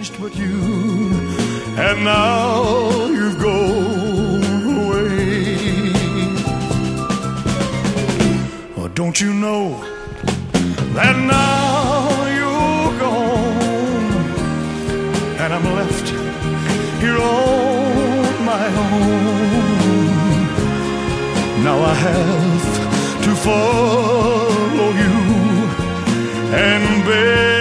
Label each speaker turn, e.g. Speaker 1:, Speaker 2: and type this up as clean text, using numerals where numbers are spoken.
Speaker 1: changed but you, and now you've gone away. Oh, don't you know that now you're gone, and I'm left here on my own. Now I have to follow you and bear